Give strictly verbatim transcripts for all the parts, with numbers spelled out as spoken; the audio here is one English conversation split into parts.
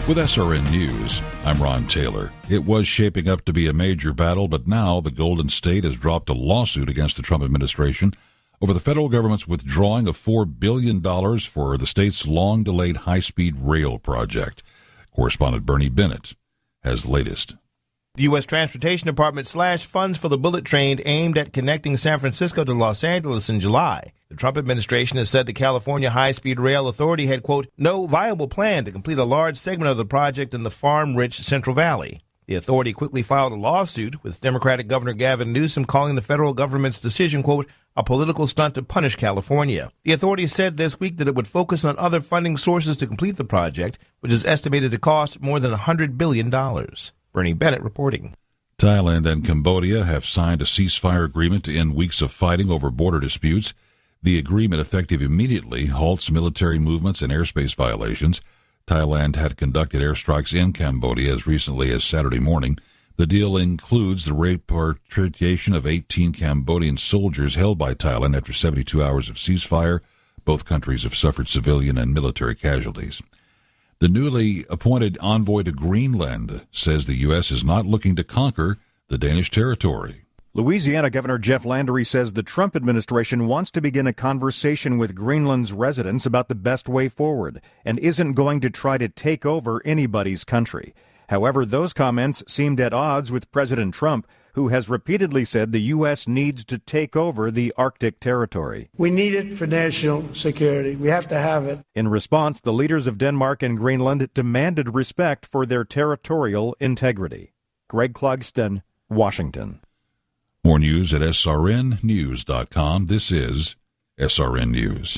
With S R N News, I'm Ron Taylor. It was shaping up to be a major battle, but now the Golden State has dropped a lawsuit against the Trump administration over the federal government's withdrawing of four billion dollars for the state's long-delayed high-speed rail project. Correspondent Bernie Bennett has the latest. The U S Transportation Department slashed funds for the bullet train aimed at connecting San Francisco to Los Angeles in July. The Trump administration has said the California High-Speed Rail Authority had, quote, no viable plan to complete a large segment of the project in the farm-rich Central Valley. The authority quickly filed a lawsuit, with Democratic Governor Gavin Newsom calling the federal government's decision, quote, a political stunt to punish California. The authority said this week that it would focus on other funding sources to complete the project, which is estimated to cost more than one hundred billion dollars. Bernie Bennett reporting. Thailand and Cambodia have signed a ceasefire agreement to end weeks of fighting over border disputes. The agreement, effective immediately, halts military movements and airspace violations. Thailand had conducted airstrikes in Cambodia as recently as Saturday morning. The deal includes the repatriation of eighteen Cambodian soldiers held by Thailand after seventy-two hours of ceasefire. Both countries have suffered civilian and military casualties. The newly appointed envoy to Greenland says the U S is not looking to conquer the Danish territory. Louisiana Governor Jeff Landry says the Trump administration wants to begin a conversation with Greenland's residents about the best way forward and isn't going to try to take over anybody's country. However, those comments seemed at odds with President Trump, who has repeatedly said the U S needs to take over the Arctic territory. We need it for national security. We have to have it. In response, the leaders of Denmark and Greenland demanded respect for their territorial integrity. Greg Clugston, Washington. More news at S R N news dot com. This is S R N News.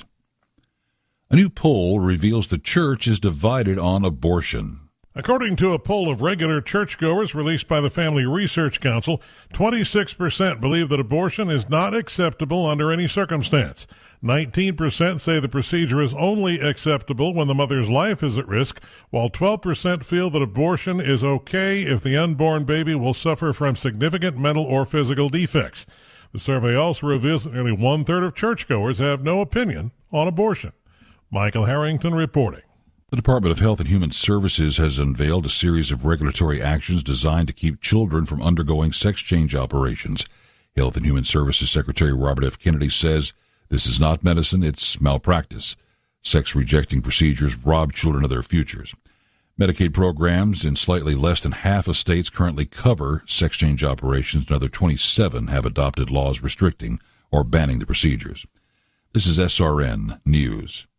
A new poll reveals the church is divided on abortion. According to a poll of regular churchgoers released by the Family Research Council, twenty-six percent believe that abortion is not acceptable under any circumstance. nineteen percent say the procedure is only acceptable when the mother's life is at risk, while twelve percent feel that abortion is okay if the unborn baby will suffer from significant mental or physical defects. The survey also reveals that nearly one-third of churchgoers have no opinion on abortion. Michael Harrington reporting. The Department of Health and Human Services has unveiled a series of regulatory actions designed to keep children from undergoing sex change operations. Health and Human Services Secretary Robert F. Kennedy says this is not medicine, it's malpractice. Sex-rejecting procedures rob children of their futures. Medicaid programs in slightly less than half of states currently cover sex change operations. Another twenty-seven have adopted laws restricting or banning the procedures. This is S R N News.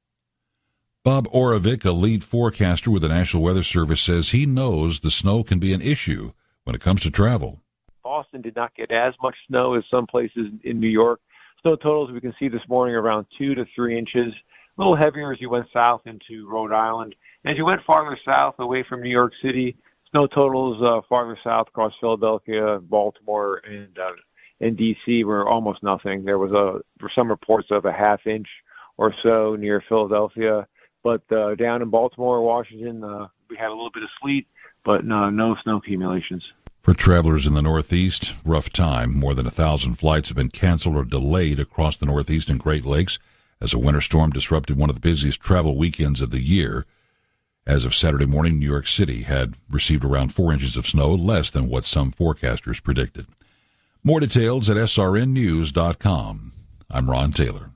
Bob Oravec, a lead forecaster with the National Weather Service, says he knows the snow can be an issue when it comes to travel. Boston did not get as much snow as some places in New York. Snow totals we can see this morning around two to three inches, a little heavier as you went south into Rhode Island. As you went farther south away from New York City, snow totals uh, farther south across Philadelphia, Baltimore, and uh, and D C were almost nothing. There was a there were some reports of a half inch or so near Philadelphia. But uh, down in Baltimore, Washington, uh, we had a little bit of sleet, but no, no snow accumulations. For travelers in the Northeast, rough time. More than a thousand flights have been canceled or delayed across the Northeast and Great Lakes as a winter storm disrupted one of the busiest travel weekends of the year. As of Saturday morning, New York City had received around four inches of snow, less than what some forecasters predicted. More details at S R N news dot com. I'm Ron Taylor.